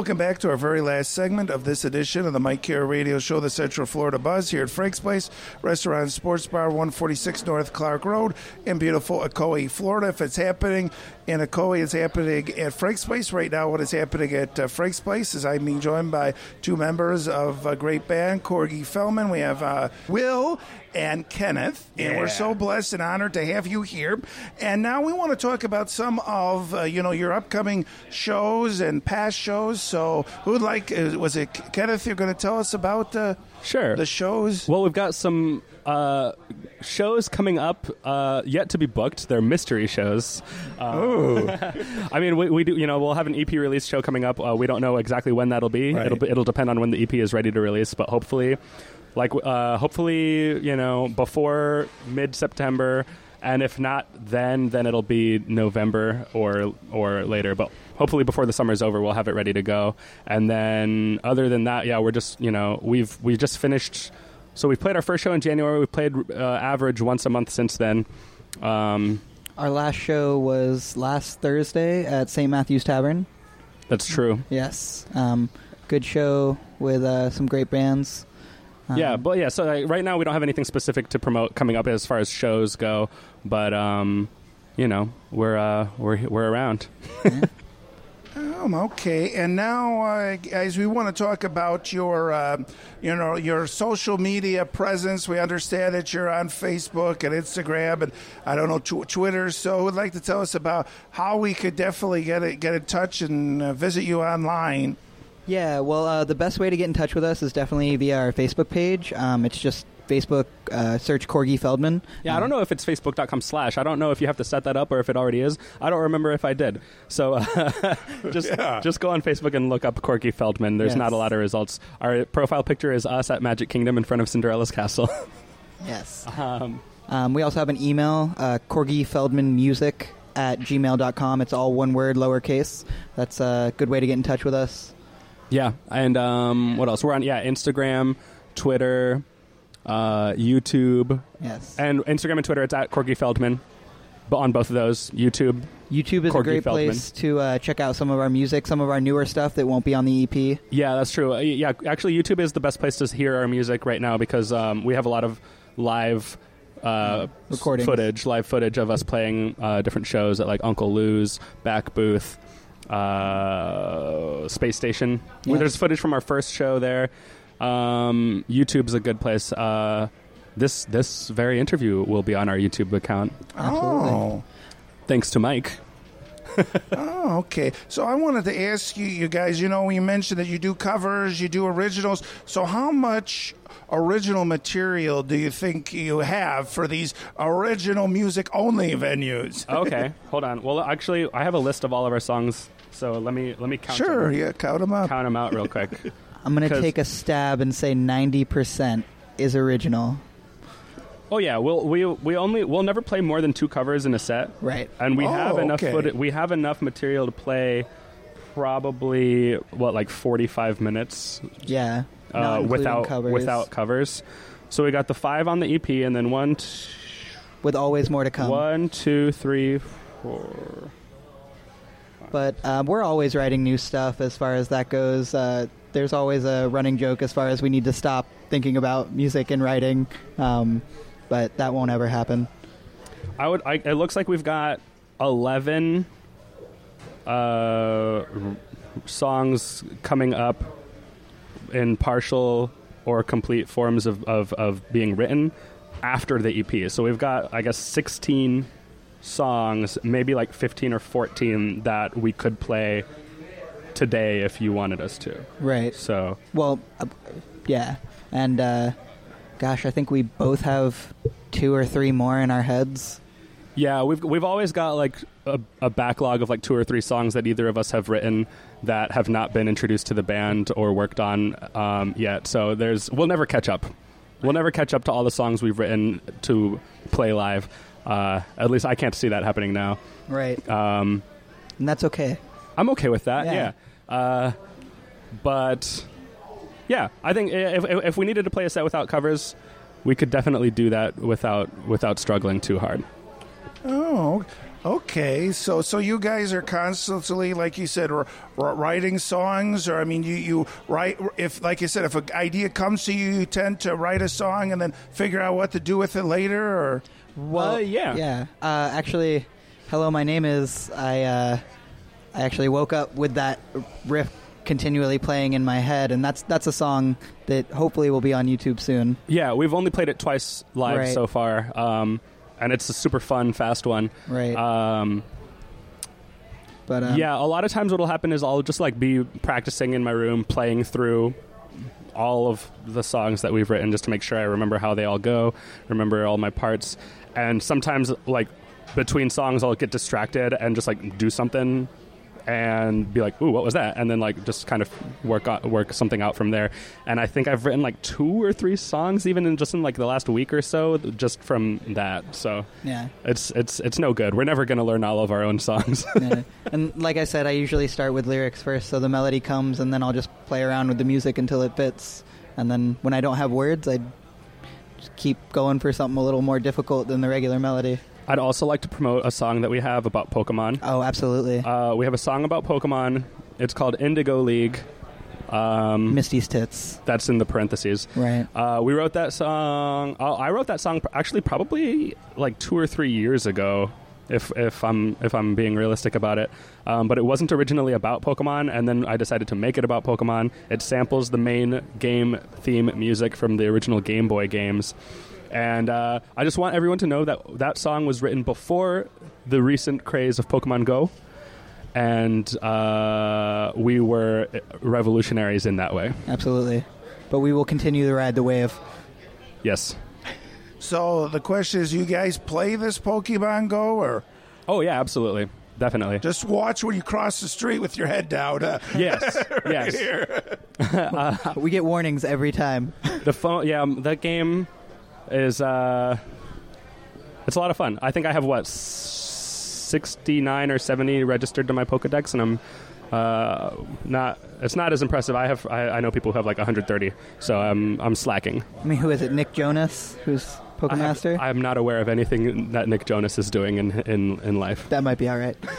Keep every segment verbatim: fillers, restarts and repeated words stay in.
Welcome back to our very last segment of this edition of the Mike Kara Radio Show, the Central Florida Buzz, here at Frank's Place, Restaurant and Sports Bar, one forty-six North Clark Road in beautiful Ocoee, Florida. If it's happening in Ocoee, it's happening at Frank's Place. Right now, what is happening at uh, Frank's Place is I'm being joined by two members of a great band, Corgi Feldman. We have uh, Will and Kenneth, and Yeah. we're so blessed and honored to have you here. And now we want to talk about some of, uh, you know, your upcoming shows and past shows. So who would like, uh, was it Kenneth you're going to tell us about uh, Sure. the shows? Well, we've got some uh, shows coming up uh, yet to be booked. They're mystery shows. Uh, I mean, we, we do. You know, we'll have an E P release show coming up. Uh, we don't know exactly when that'll be. Right. It'll be, it'll depend on when the E P is ready to release. But hopefully, like uh, hopefully, you know, before mid-September. And if not, then then it'll be November or or later. But hopefully before the summer's over, we'll have it ready to go. And then other than that, yeah, we're just, you know, we've we've just finished. So we played our first show in January. We've played uh, average once a month since then. Um, Our last show was last Thursday at Saint Matthew's Tavern. that's true. Yes. Um, good show with uh, some great bands. Um, Yeah, but yeah. So like, right now we don't have anything specific to promote coming up as far as shows go. But um, you know, we're uh, we're we're around. Um, okay, and now, uh, guys, we want to talk about your, uh, you know, your social media presence. We understand that you're on Facebook and Instagram, and I don't know tw- Twitter. So, would like to tell us about how we could definitely get it, get in touch and uh, visit you online. Yeah, well, uh, the best way to get in touch with us is definitely via our Facebook page. Um, it's just Facebook, uh, search Corgi Feldman. Yeah, I don't know if it's facebook.com slash. I don't know if you have to set that up or if it already is. I don't remember if I did. So uh, just Yeah. just go on Facebook and look up Corgi Feldman. There's Yes. not a lot of results. Our profile picture is us at Magic Kingdom in front of Cinderella's castle. Yes. um, Um, we also have an email, uh, Corgi Feldman Music at gmail dot com. It's all one word, lowercase. That's a good way to get in touch with us. yeah, and um, what else? We're on, yeah, Instagram, Twitter, uh, YouTube, Yes. and Instagram and Twitter, it's at Corgi Feldman. But on both of those, YouTube. YouTube is Corgi a great Feldman. place to uh, check out some of our music, some of our newer stuff that won't be on the E P. Yeah, that's true. Uh, Yeah, actually, YouTube is the best place to hear our music right now because um, we have a lot of live uh, Recordings. footage, live footage of us playing uh, different shows at like Uncle Lou's, Back Booth, uh, Space Station. Yes. There's footage from our first show there. Um, YouTube's a good place. Uh, this this very interview will be on our YouTube account, Absolutely. Oh. thanks to Mike. Oh, okay. So I wanted to ask you, you guys, you know, you mentioned that you do covers, you do originals. So how much original material do you think you have for these original music-only venues? Okay, hold on. Well, actually, I have a list of all of our songs, so let me let me count Sure, them, yeah, count them up. count them out real quick. I'm going to 'Cause- take a stab and say ninety percent is original. Oh yeah, we'll we we only we'll never play more than two covers in a set, Right. and we Oh, have enough okay. footage, we have enough material to play probably what like forty-five minutes Yeah. uh, Not including without covers. without covers. So we got the five on the E P, and then one, t- With always more to come. one, two, three, four. But uh, we're always writing new stuff as far as that goes. Uh, there's always a running joke as far as we need to stop thinking about music and writing. Um, but that won't ever happen. I would. I, it looks like we've got eleven uh, r- songs coming up in partial or complete forms of, of, of being written after the E P. So we've got, I guess, sixteen songs, maybe like fifteen or fourteen that we could play today if you wanted us to. Right. So Well, uh, yeah. And, uh, gosh, I think we both have two or three more in our heads. yeah, we've we've always got like a, a backlog of like two or three songs that either of us have written that have not been introduced to the band or worked on um, yet. So there's we'll never catch up. We'll never catch up to all the songs we've written to play live. Uh, at least I can't see that happening now. Right. Um, And that's okay. I'm okay with that. Yeah. Yeah. Uh, but yeah, I think if, if if we needed to play a set without covers, we could definitely do that without without struggling too hard. Oh, Okay, so so you guys are constantly, like you said, r- r- writing songs, or I mean, you, you write if, like you said, if an idea comes to you, you tend to write a song and then figure out what to do with it later, or Well, Uh, yeah. yeah. Uh, actually, hello, my name is. I uh, I actually woke up with that riff continually playing in my head, and that's that's a song that hopefully will be on YouTube soon. Yeah, we've only played it twice live Right. so far, um, and it's a super fun, fast one. Right. Um, But um, yeah, a lot of times what'll happen is I'll just like be practicing in my room, playing through all of the songs that we've written just to make sure I remember how they all go, remember all my parts. And sometimes, like, between songs, I'll get distracted and just, like, do something and be like, ooh, what was that? And then, like, just kind of work out, work something out from there. And I think I've written, like, two or three songs even in just in, like, the last week or so just from that. So yeah. it's it's it's no good. We're never going to learn all of our own songs. yeah. And like I said, I usually start with lyrics first, so the melody comes, and then I'll just play around with the music until it fits. And then when I don't have words, I just keep going for something a little more difficult than the regular melody. I'd also like to promote a song that we have about Pokemon. Oh, absolutely. Uh, we have a song about Pokemon. It's called Indigo League. Um, Misty's Tits. that's in the parentheses. Right. Uh, we wrote that song. Uh, I wrote that song pr- actually probably like two or three years ago, if if I'm if I'm being realistic about it. Um, but it wasn't originally about Pokemon, and then I decided to make it about Pokemon. It samples the main game theme music from the original Game Boy games. And uh, I just want everyone to know that that song was written before the recent craze of Pokemon Go. And uh, we were revolutionaries in that way. Absolutely. But we will continue to ride the wave. Yes. so the question is, you guys play this Pokemon Go, or Oh, yeah, absolutely. Definitely. just watch when you cross the street with your head down? Uh, Yes. right Yes. here. We get warnings every time. The phone, yeah, um, that game is, uh, it's a lot of fun. I think I have, what, sixty-nine or seventy registered to my Pokedex, and I'm uh, not, it's not as impressive. I have, I, I know people who have like one hundred thirty, so I'm, I'm slacking. I mean, who is it? Nick Jonas, who's I have- Pokemaster? I'm not aware of anything that Nick Jonas is doing in, in, in life. That might be all right.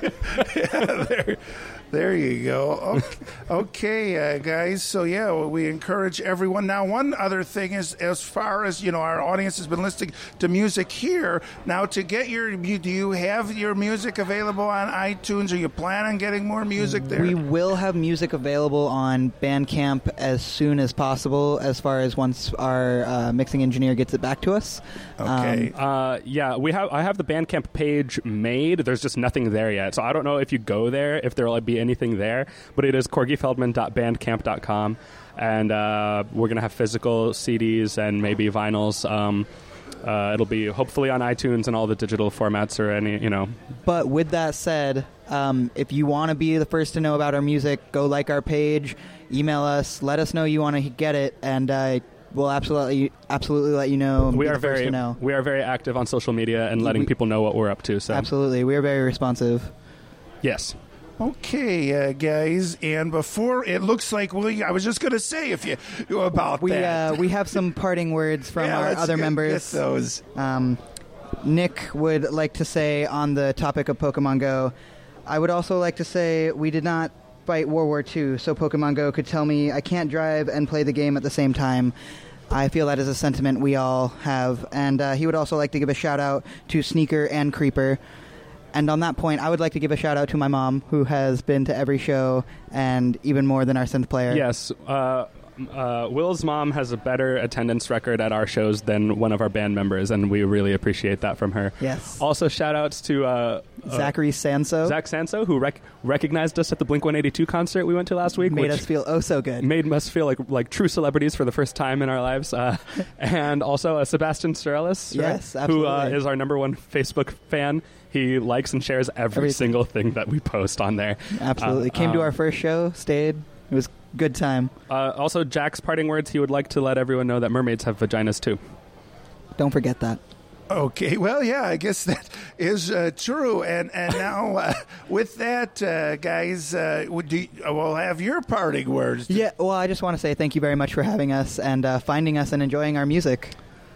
there, there you go. Okay, okay uh, guys. So yeah, well, we encourage everyone. Now, one other thing is, as far as you know, our audience has been listening to music here. Now, to get your, you, do you have your music available on iTunes? Or you plan on getting more music there? We will have music available on Bandcamp as soon as possible, as far as once our uh, mixing engineer gets it back to us. Okay. Um, Uh, yeah, we have. I have the Bandcamp page made. There's just nothing there yet, so I don't know if you go there if there will be anything there. But it is corgi feldman dot bandcamp dot com, and uh, we're gonna have physical C Ds and maybe vinyls. Um, uh, it'll be hopefully on iTunes and all the digital formats or any, you know. But with that said, um, if you want to be the first to know about our music, go like our page, email us, let us know you want to get it, and uh, we'll absolutely absolutely let you know. We be are the first very to know. we are very active on social media and letting We- people know what we're up to. So Absolutely, we are very responsive. yes. Okay, uh, guys, and before it looks like, well, I was just going to say if you about We that. uh, we have some parting words from Yeah, our let's other get- members. get those. Um, Nick would like to say on the topic of Pokemon Go, I would also like to say we did not fight World War Two, so Pokemon Go could tell me I can't drive and play the game at the same time. I feel that is a sentiment we all have. And uh, he would also like to give a shout out to Sneaker and Creeper. And on that point, I would like to give a shout out to my mom, who has been to every show and even more than our synth player. Yes. Uh, uh, Will's mom has a better attendance record at our shows than one of our band members, and we really appreciate that from her. Yes. Also, shout outs to uh, Zachary Sanso uh, Zach Sanso, who rec- recognized us at the Blink one eighty-two concert we went to last week. made which us feel oh so good. made us feel like like true celebrities for the first time in our lives. Uh, and also uh, Sebastian Sterelis, Yes, right? Who uh, absolutely. is our number one Facebook fan. He likes and shares every Everything. single thing that we post on there. Absolutely. Uh, Came to um, our first show, stayed. It was a good time. Uh, also, Jack's parting words, he would like to let everyone know that mermaids have vaginas too. Don't forget that. Okay, well, yeah, I guess that is uh, true. And and now uh, with that, uh, guys, uh, would you, we'll have your parting words. Yeah, well, I just want to say thank you very much for having us and uh, finding us and enjoying our music.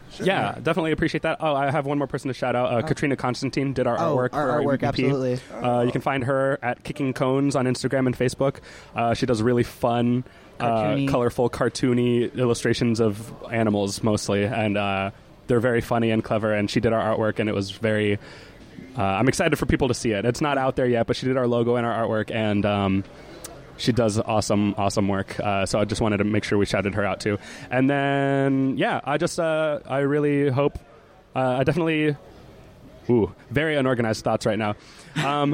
Yeah, definitely appreciate that. Oh, I have one more person to shout out. Uh, oh. Katrina Constantine did our oh, artwork our for our artwork, E P. absolutely. Uh, you can find her at Kicking Cones on Instagram and Facebook. Uh, she does really fun, uh, colorful, cartoony illustrations of animals mostly, and uh, they're very funny and clever, and she did our artwork, and it was very... Uh, I'm excited for people to see it. It's not out there yet, but she did our logo and our artwork, and... Um, She does awesome, awesome work. Uh, so I just wanted to make sure we shouted her out too. And then, yeah, I just, uh, I really hope, uh, I definitely, ooh, very unorganized thoughts right now. Um,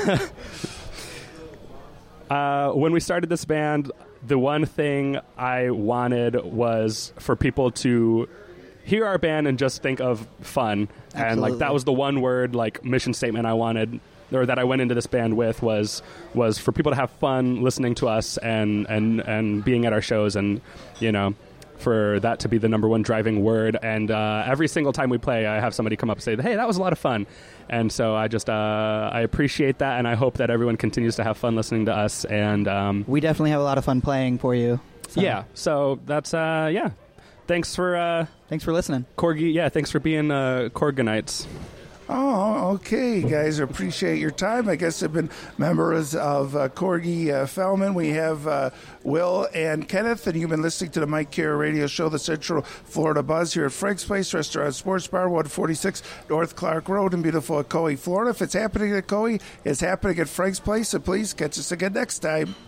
uh, when we started this band, the one thing I wanted was for people to hear our band and just think of fun. Absolutely. And like that was the one word, like mission statement I wanted, or that I went into this band with, was was for people to have fun listening to us and, and, and being at our shows, and, you know, for that to be the number one driving word. And uh, every single time we play, I have somebody come up and say, hey, that was a lot of fun. And so I just, uh, I appreciate that, and I hope that everyone continues to have fun listening to us. And um, we definitely have a lot of fun playing for you. So. Yeah, so that's, uh, yeah. Thanks for... Uh, thanks for listening. Corgi, yeah, thanks for being uh, Corganites. Oh, okay, guys. Appreciate your time. I guess I've been members of uh, Corgi uh, Fellman. We have uh, Will and Kenneth, and you've been listening to the Mike Care Radio Show, the Central Florida Buzz here at Frank's Place Restaurant Sports Bar, one forty-six North Clark Road in beautiful Ocoee, Florida. If it's happening at Ocoee, it's happening at Frank's Place, so please catch us again next time.